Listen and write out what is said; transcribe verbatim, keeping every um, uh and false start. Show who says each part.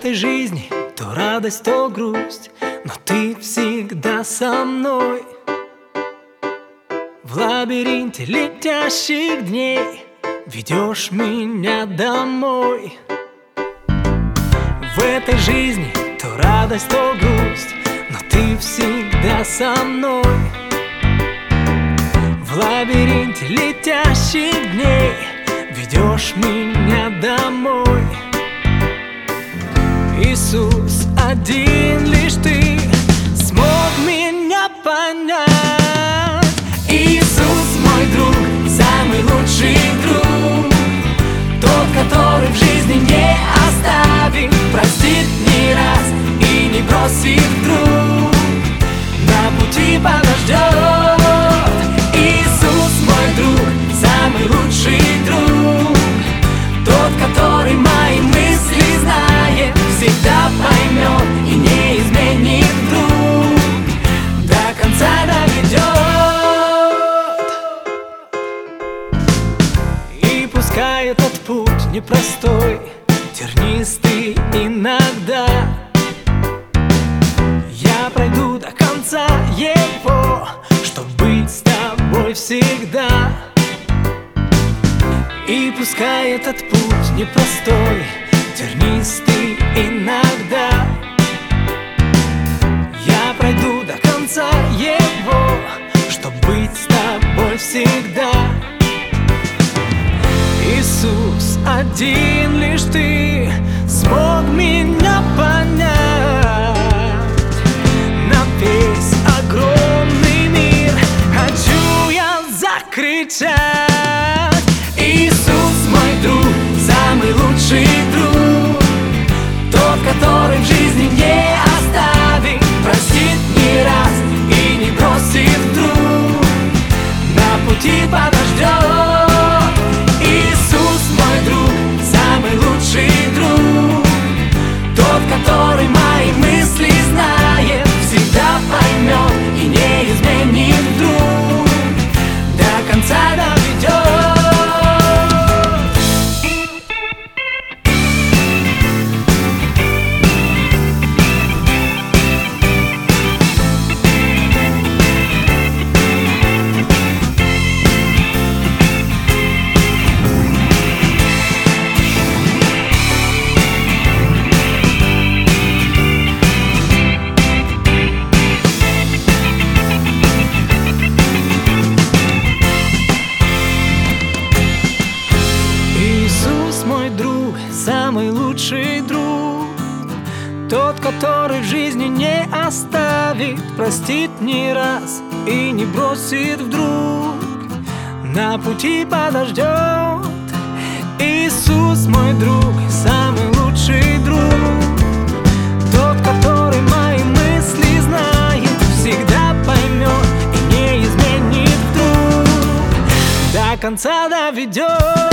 Speaker 1: этой жизни то радость, то грусть, но ты всегда со мной. В лабиринте летящих дней ведешь меня домой. В этой жизни то радость, то грусть, но ты всегда со мной. В лабиринте летящих дней ведешь меня домой. Иисус, один лишь ты смог меня понять. Иисус, мой друг, самый лучший друг, тот, который в жизни не оставит, простит не раз и не бросит вдруг, на пути подождет. Иисус, мой друг, самый лучший друг, тот, который мои мысли знает, всегда поймет и не изменит вдруг, до конца доведет. И пускай этот путь непростой, тернистый иногда, я пройду до конца его, чтоб быть с тобой всегда. И пускай этот путь непростой, тернистый иногда, я пройду до конца его, чтоб быть с тобой всегда. Иисус, один лишь ты смог меня понять. На весь огромный мир хочу я закричать. Иисус, мой друг, самый лучший друг, тот, который в жизни не оставит, простит не раз и не бросит вдруг, на пути подождет. Иисус, мой друг, самый лучший друг, тот, который мои мысли знает, всегда поймет и не изменит вдруг, до конца доведет. Самый лучший друг, тот, который в жизни не оставит, простит не раз и не бросит вдруг, на пути подождет. Иисус, мой друг, самый лучший друг, тот, который мои мысли знает, всегда поймет и не изменит вдруг, до конца доведет.